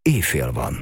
éjfél van.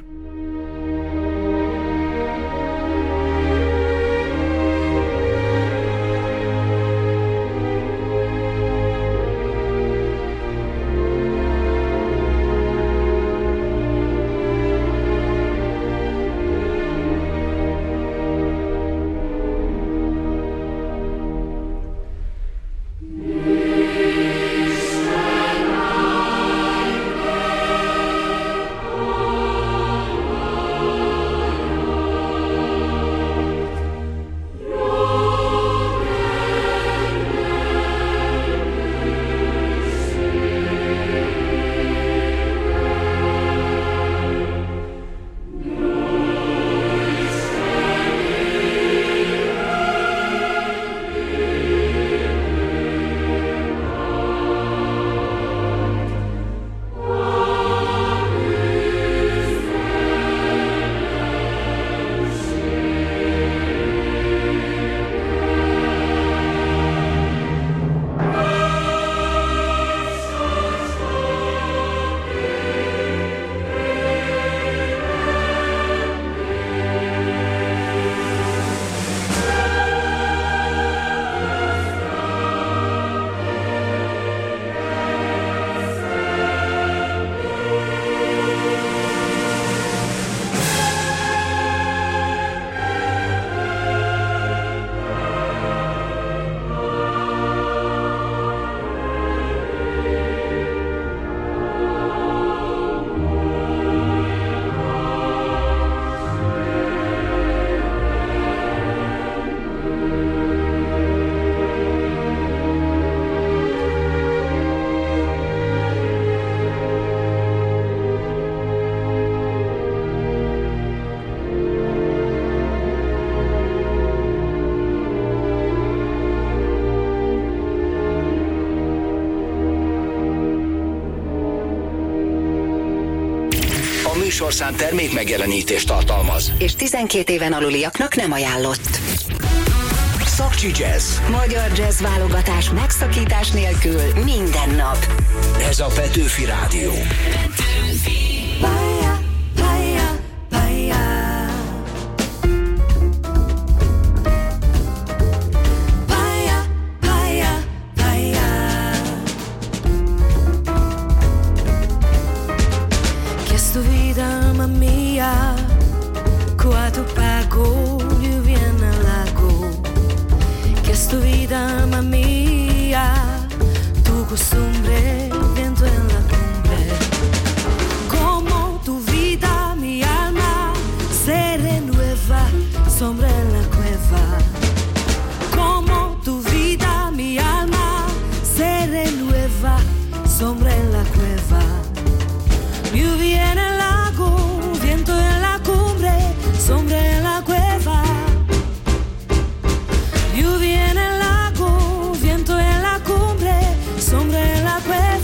Műsorszám termék megjelenítést tartalmaz. És 12 éven aluliaknak nem ajánlott. Szakcsi Jazz. Magyar jazz válogatás megszakítás nélkül minden nap. Ez a Petőfi Rádió. Pálya, pálya, pálya. Pálya, pálya, pálya. Chiesto vida, mamma mia, quanto pago, io viene al lago. Chiesto vida, mamma mia, tu costumbre, viento en la cumbre. Como tu vida, mi alma se renueva, sombra en la cueva. Como tu vida, mi alma se renueva, sombra en la cueva. Lluvia en el lago, viento en la cumbre, sombra en la cueva. Lluvia en el lago, viento en la cumbre, sombra en la cueva.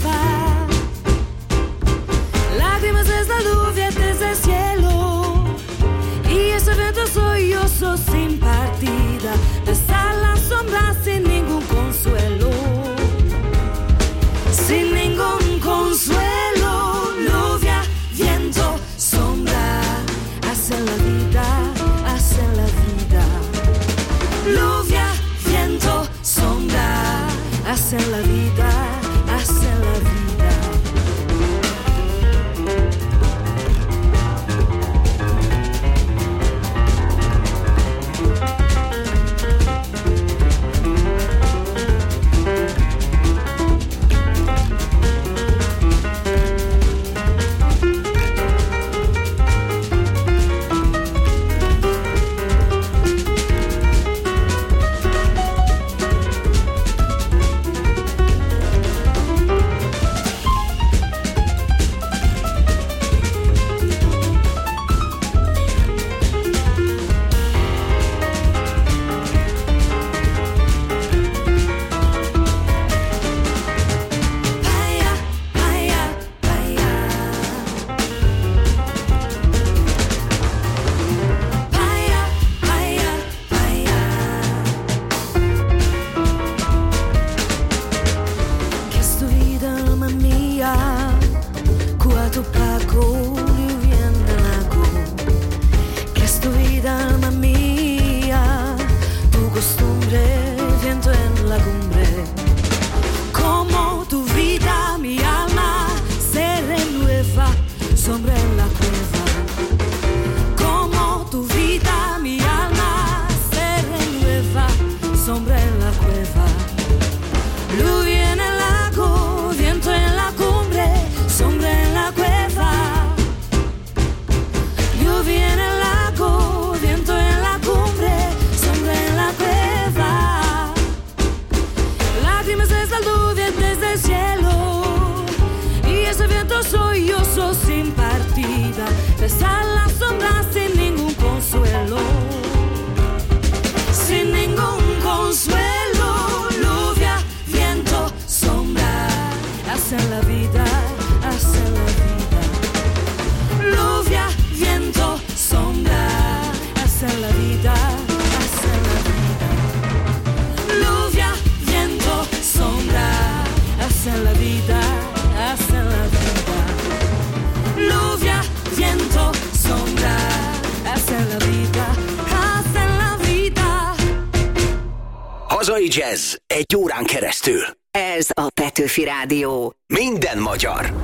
Jazz egy órán keresztül. Ez a Petőfi Rádió. Minden magyar.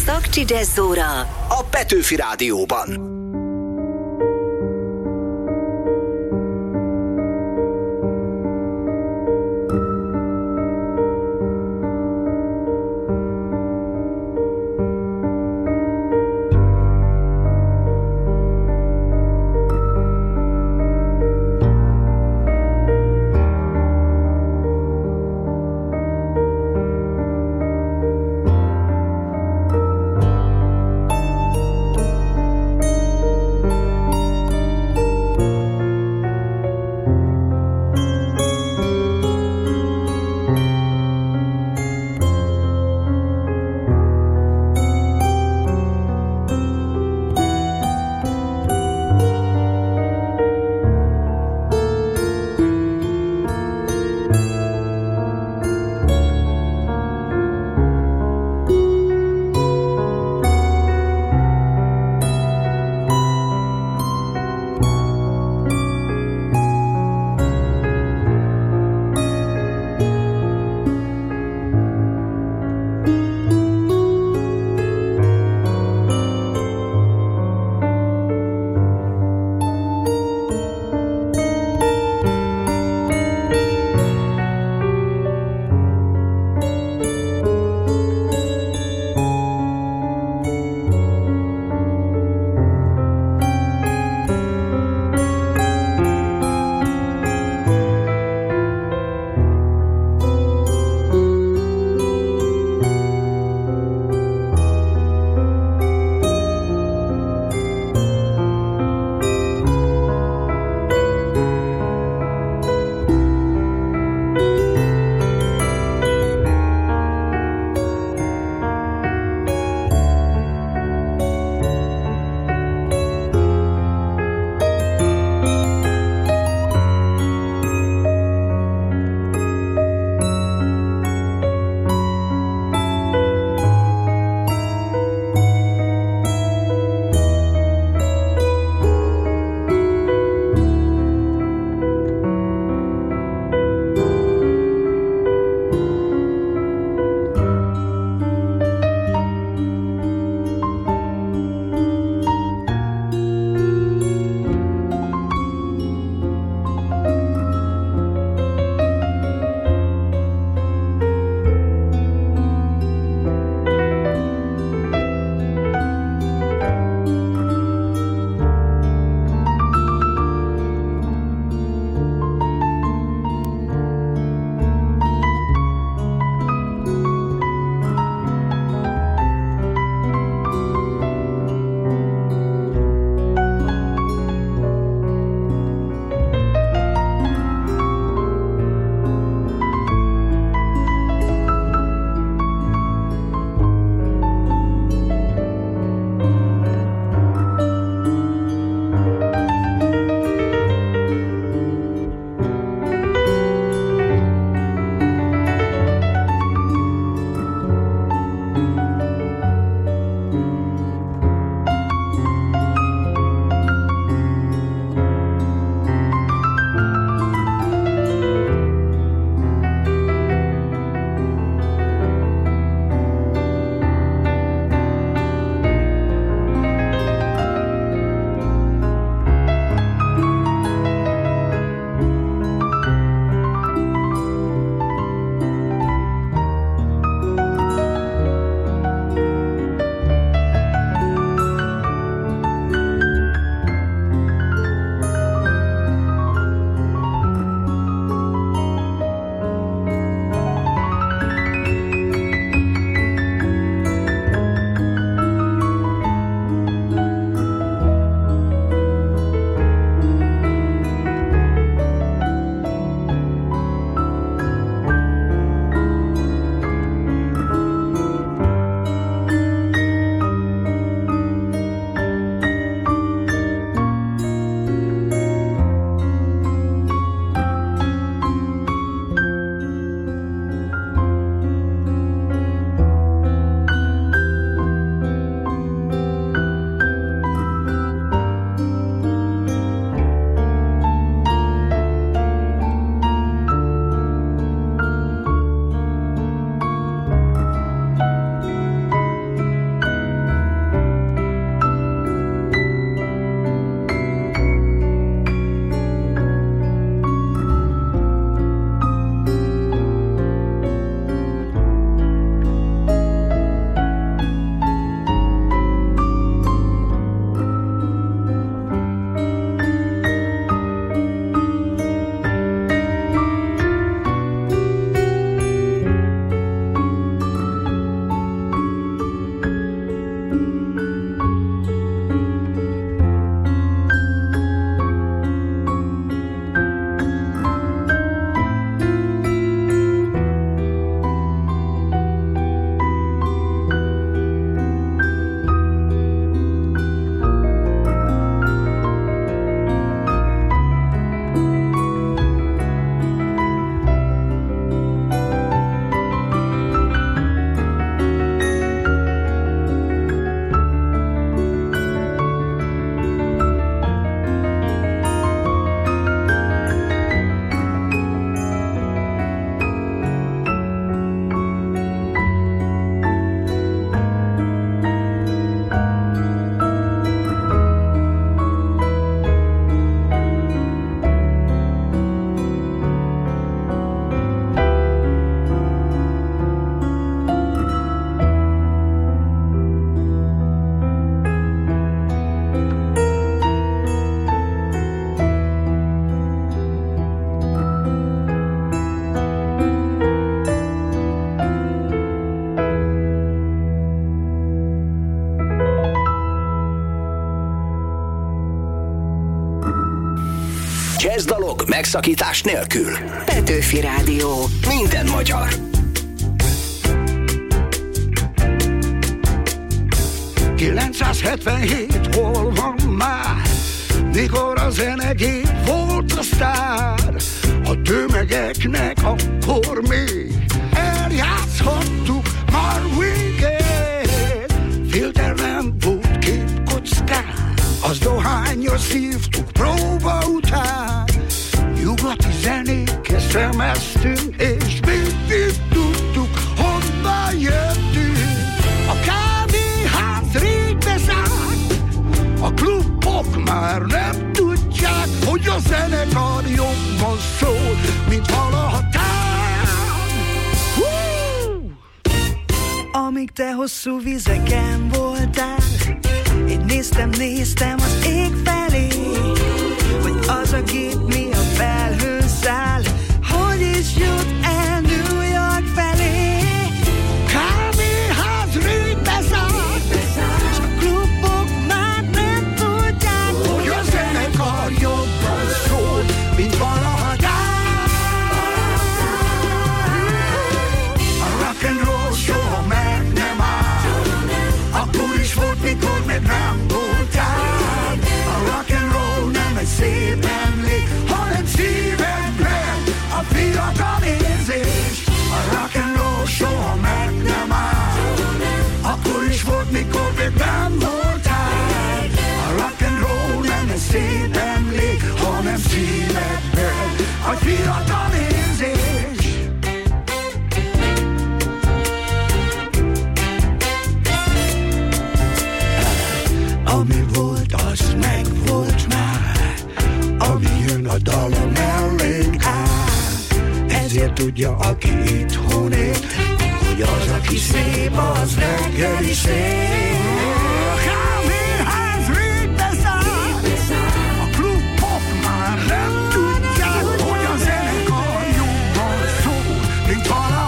Szakcsi Jazzóra a Petőfi Rádióban. Jazzdalok megszakítás nélkül. Petőfi Rádió. Minden magyar. ...977 hol van már, mikor a zenegép volt a sztár. A tömegeknek akkor még eljátszhattuk Marvin Gaye. Filter nem volt képkockán, az dohányos szívtuk próba után. Nyugati zenékhez szemeztünk, és mindig tudtuk, honnan jöttünk. A kávéház régbe zárt, a klubok már nem tudják, hogy a zenekar jobban szól, mint valaha Amíg te hosszú vizeken voltál, én néztem az ég felé, hogy az a gép mi a felhőn száll, hogy is jut el New York felé. Kávéház régbe zárt, és a klubok már nem tudják, hogy a zenekar jobban szól, mint valaha A rock and roll soha meg nem áll, akkor is volt, mikor még nem voltál. A rock and roll nem egy szép emlék, hanem szívemben a fiatal érzés. A rock and roll soha meg nem áll, akkor is volt, mikor még nem voltál. A rock and roll nem egy szép emlék, hanem szívemben a fiatal érzés. Ami volt, az meg volt már, ami jön a dala mellénk áll. Ezért tudja, aki itthon élt, hogy az, aki szép, az reggel is él. Kávéház régbe zárt, a klubok már nem tudják, hogy a zenekar jobban szól, mint valaha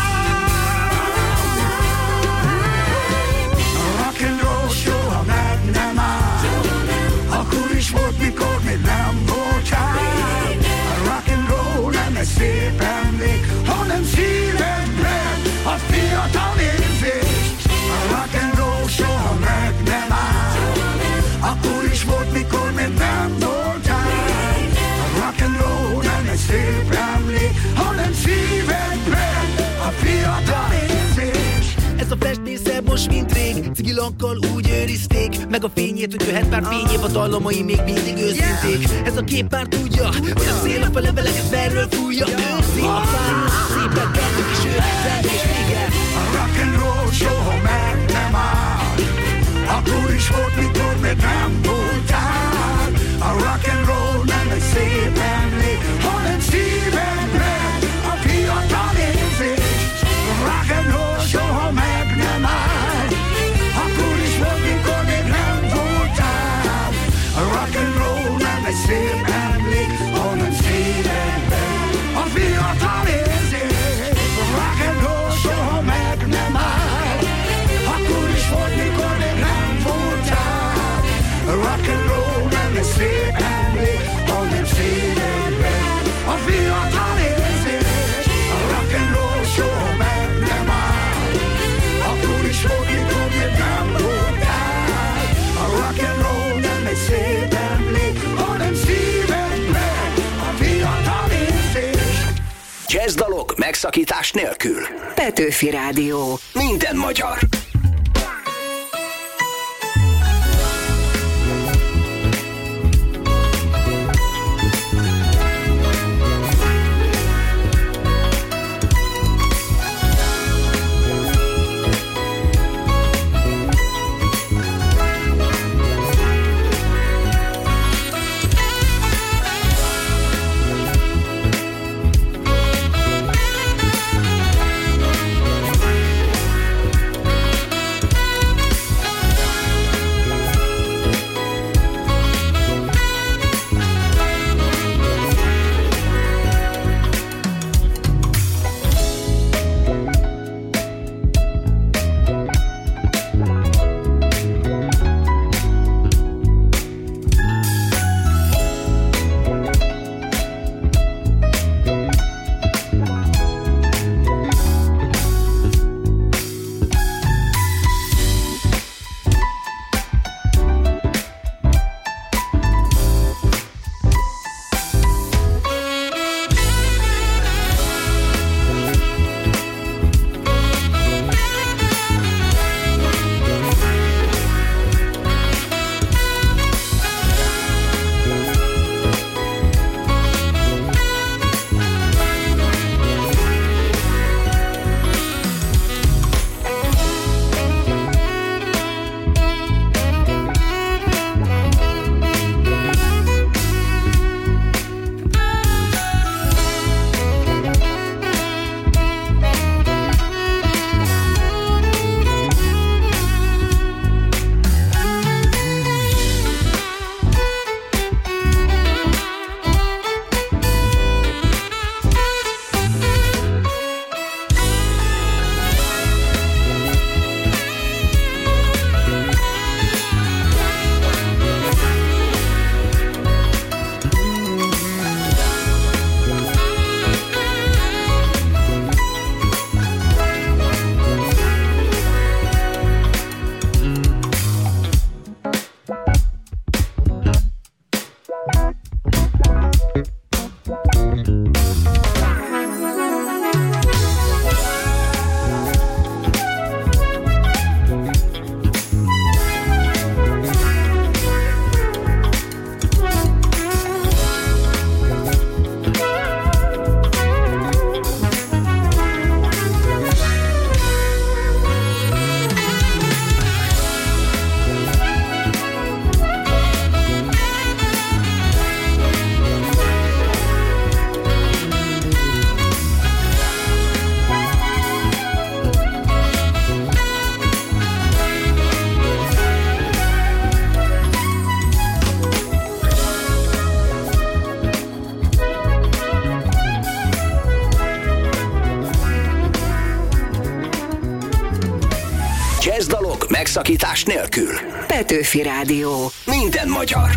volt, mikor még nem voltál. A rock and roll nem egy szép emlék, hanem szívemben a fiatal érzés. A rock and roll soha meg nem áll, akkor is volt, mikor még nem voltál. A rock and roll nem egy szép emlék, hanem szívemben a fiatal érzés. Ez a festéssel most mint rég, cigilankkal úgy őrizték meg a fényét, hogy jöhet pár fényév, a dallamai még mindig őszinték. Ez a kép már tudja, hogy a szél a leveleket belről fújja. Őrzi a fájus, szépen bennük is őrzel és vége. A rock and roll soha meg nem áll, akkor is volt, mikor még nem voltál. A rock and roll nem egy szép emlék, hanem szívemben a fiatal érzés. A rock and roll soha meg nem áll, akkor is volt, mikor még nem voltál. A rock and roll nem egy szép emlék, hanem szívemben a fiatal érzés. A rock and roll soha meg nem áll, akkor is volt, mikor még nem voltál. A rock and roll nem egy szép emlék, hanem szívemben a fiatal érzés. A rock and roll soha meg nem áll, akkor is volt, mikor még nem voltál. A rock and roll nem egy szép emlék, hanem szívemben a fiatal érzés. Jazzdalok megszakítás nélkül. Petőfi Rádió. Minden magyar. megszakítás nélkül. Petőfi Rádió. Minden magyar.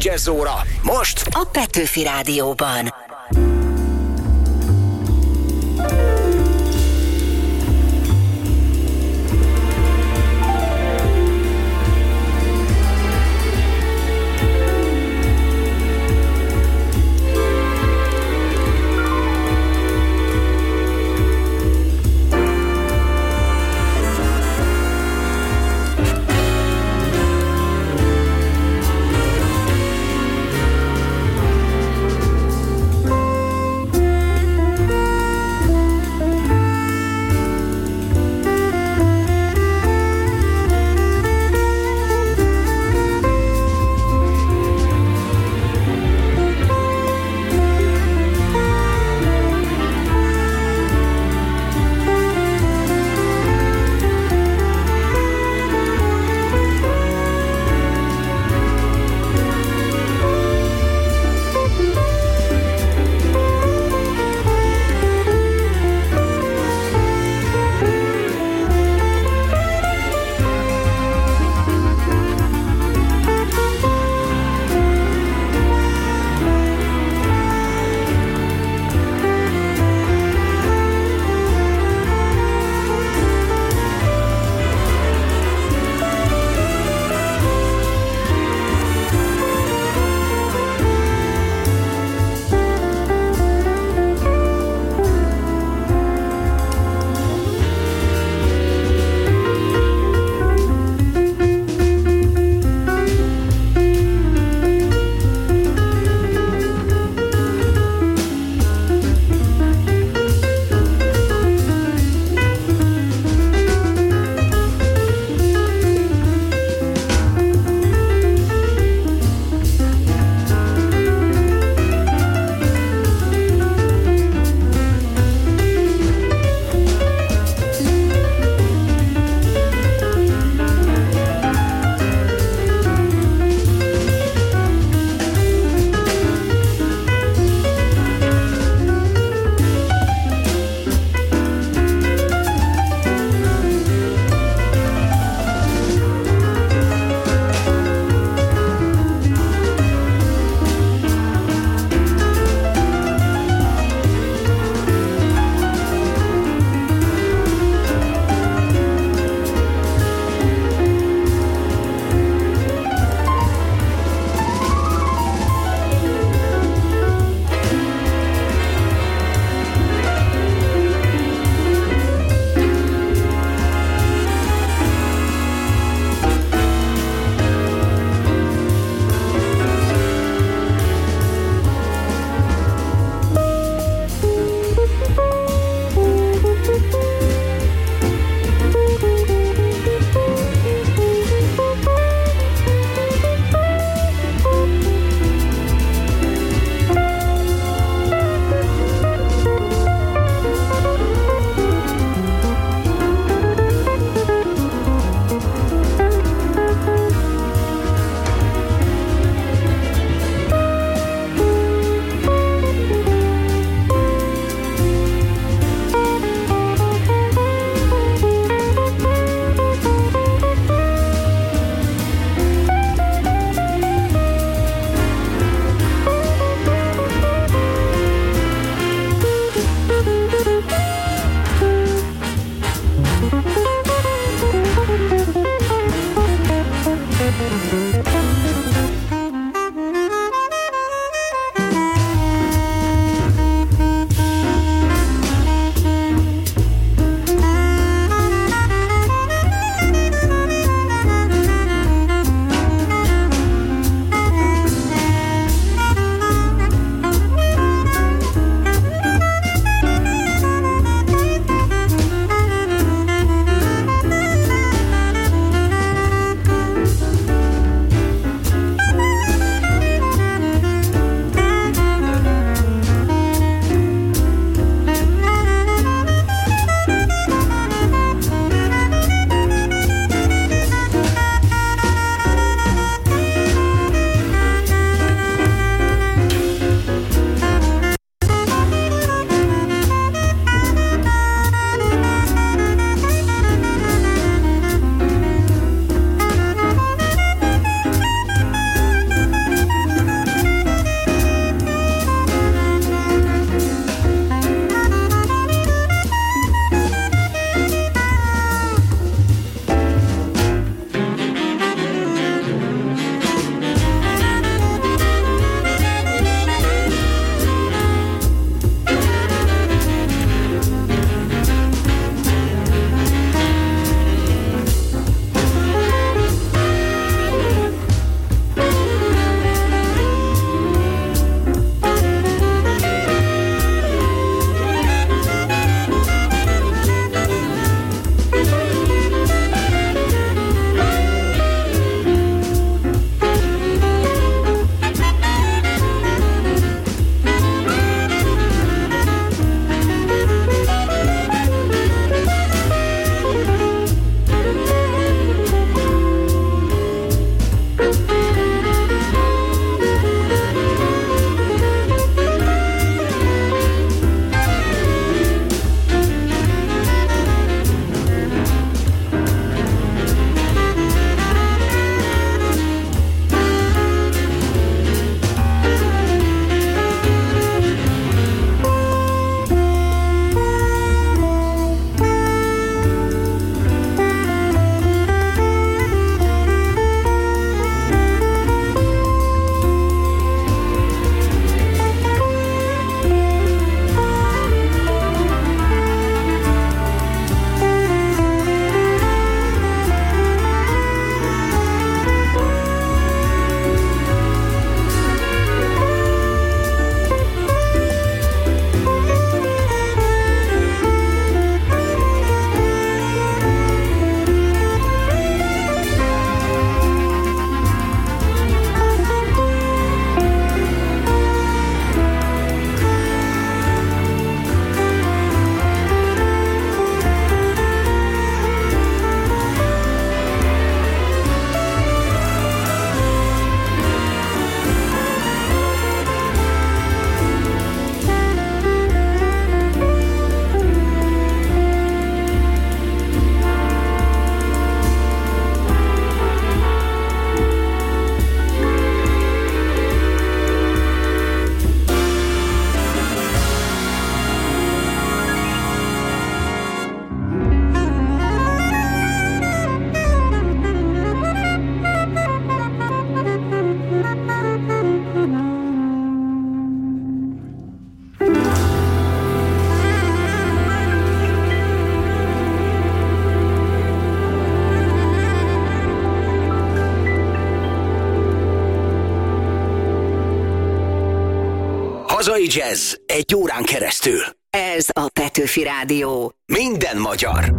Jazz óra. Most a Petőfi Rádióban. Free Jazz egy órán keresztül. Ez a Petőfi Rádió. Minden magyar.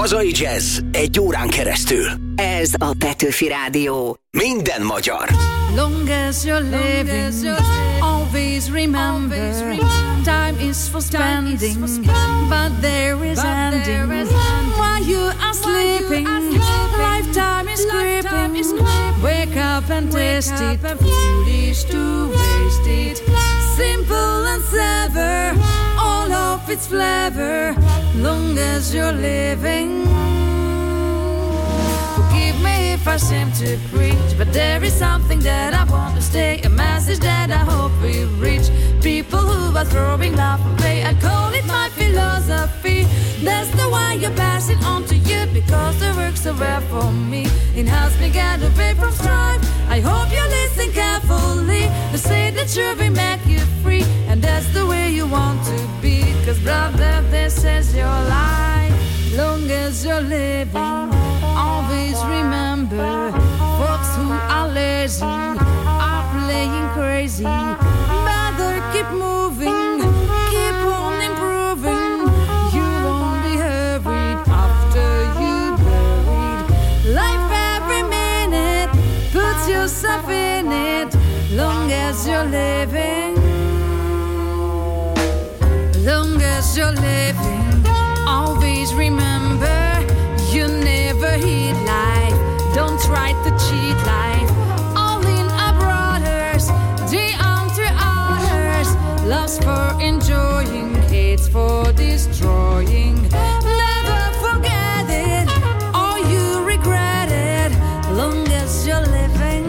Hazai jazz egy órán keresztül. Ez a Petőfi Rádió. Minden magyar. Long as you're living, always remember, time is for spending, but there is ending. While you are sleeping, lifetime is creeping. Wake up and taste it, foolish to waste it. Simple and clever, all of its flavor. Long as you're living. Forgive me if I seem to preach, but there is something that I want to say, a message that I hope we reach. People who are throwing love away, I call it my philosophy. That's the way I pass it on to you, because it works so well for me. It helps me get away from strife. I hope you listen carefully. They say the truth will make you free, and that's the way you want to be. Cause brother, this is your life. Long as you're living, always remember, folks who are lazy are playing crazy. Better keep moving, keep on improving. You won't be hurried after you buried. Life every minute, put yourself in it. Long as you're living, long as you're living, always remember, you never hit life. Don't try to cheat life. All in our brothers, the unto others. Love's for enjoying, hate's for destroying. Never forget it, or you regret it. Long as you're living.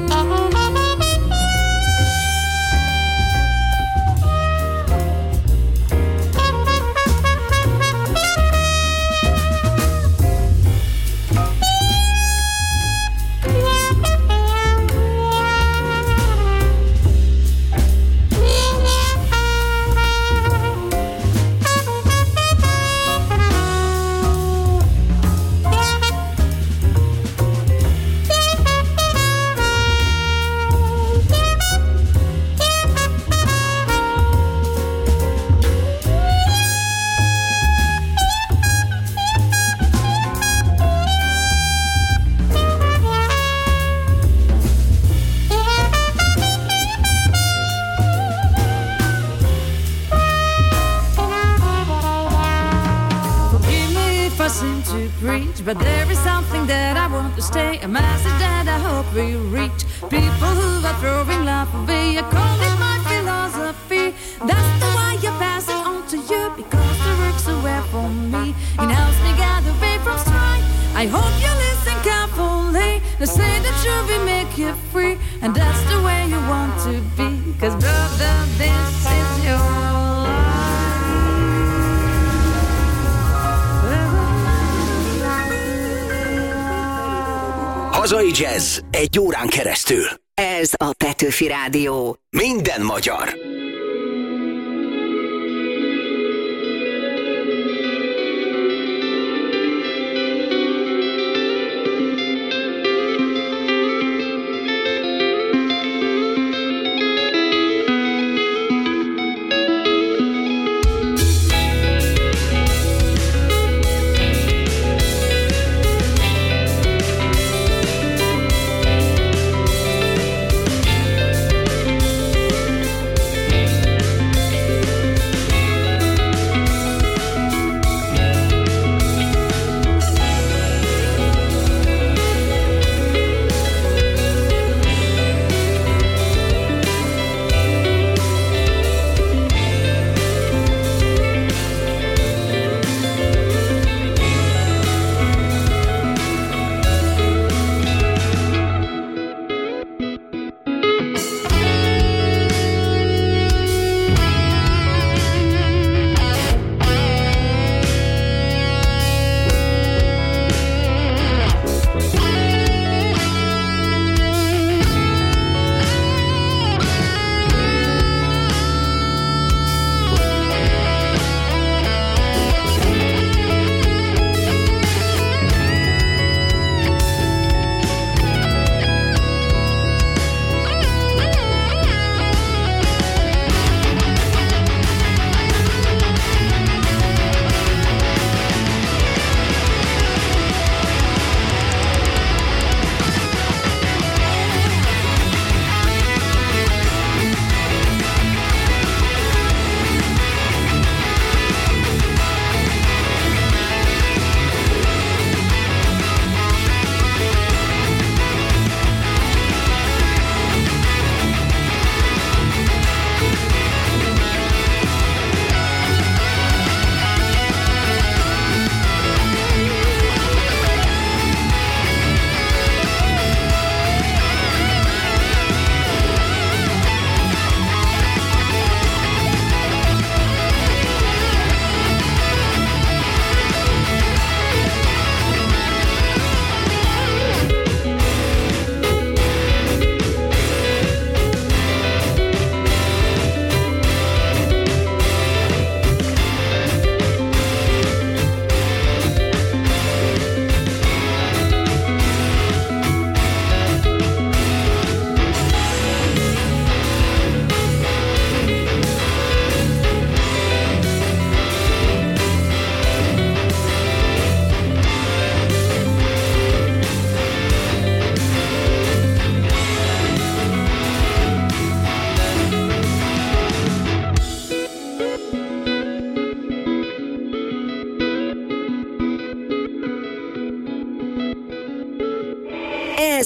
But there is something that I want to say, a message that I hope we reach. People who are throwing love away, I call it my philosophy. That's the way I pass it on to you, because it works so well for me. It helps me get away from strife. I hope you listen carefully. They say the truth will make you free, and that's the way you want to be. Cause brother, this is your life. Hazai jazz egy órán keresztül. Ez a Petőfi Rádió. Minden magyar.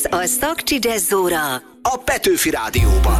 a Szakcsi Jazzóra a Petőfi Rádióban.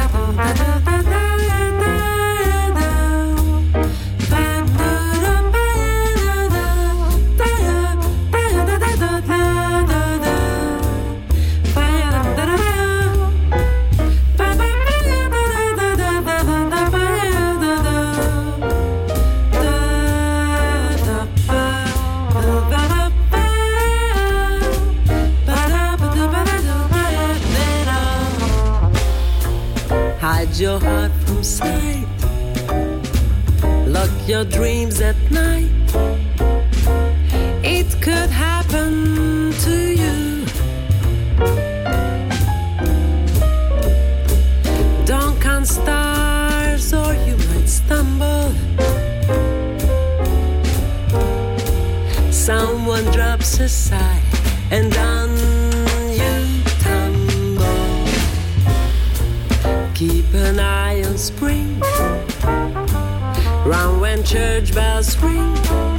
Hide your heart from sight. Lock your dreams at night. It could happen to you. Don't count stars or you might stumble. Someone drops a sigh and down you tumble. Keep an eye on spring, round when church bells ring.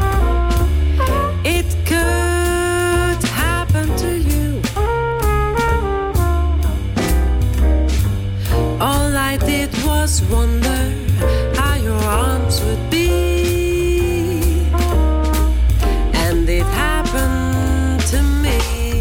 It could happen to you. All I did was wonder how your arms would be, and it happened to me.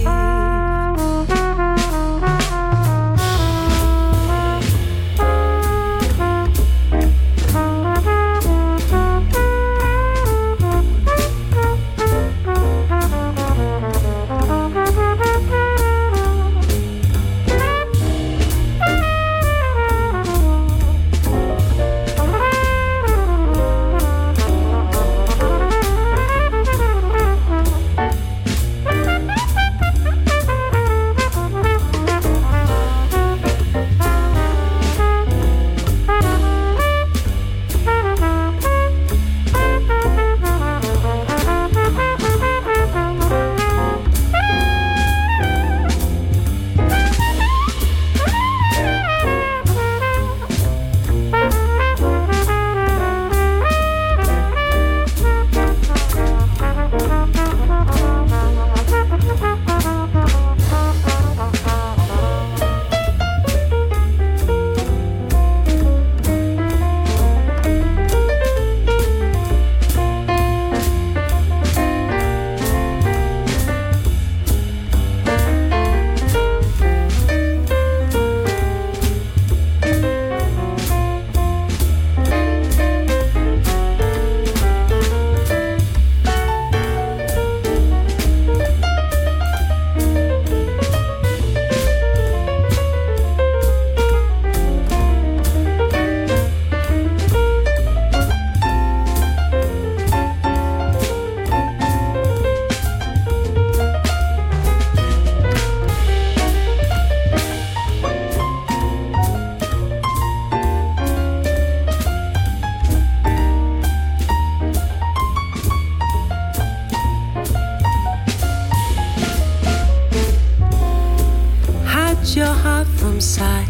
Your heart from sight,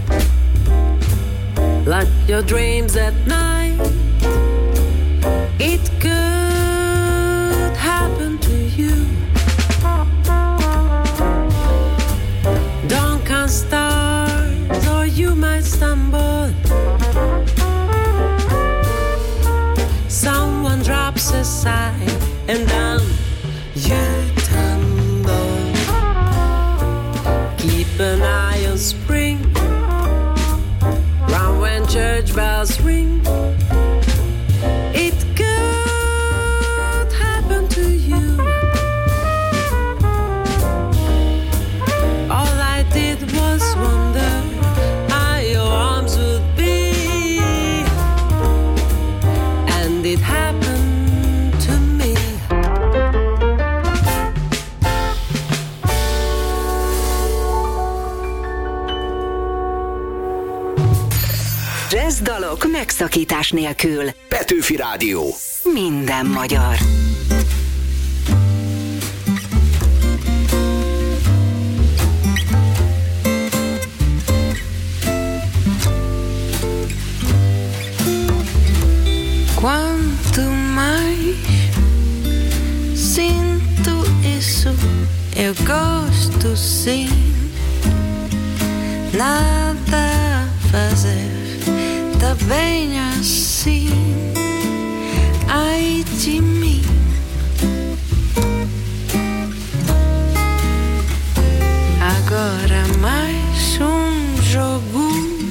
like your dreams at night. It could happen to you. Don't count stars or you might stumble. Someone drops a sigh and down you tumble. Keep an eye on spring, round when church bells ring. It could happen to you. All I did was wonder how your arms would be, and it happened to me. Jazz dalok megszakítás nélkül. Petőfi Rádió. Minden magyar. Quanto mais sinto isso, eu gosto sim. nada a fazer, tá bem assim, ai de mim. Agora mais um jogo,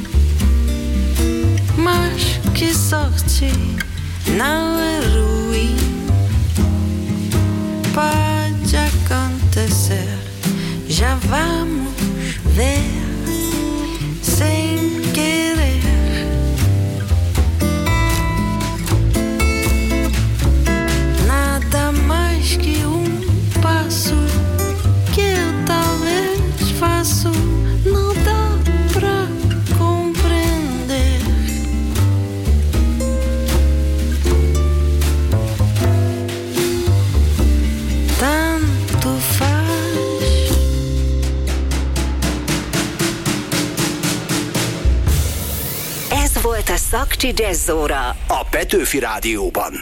mas que sorte, não é ruim. Pode acontecer, já vamos ver, sem querer. Nada mais que um passo que eu talvez faço, não dá pra compreender. Tanto faz. Ez volt a Szakcsi Jazz Óra A Petőfi Rádióban.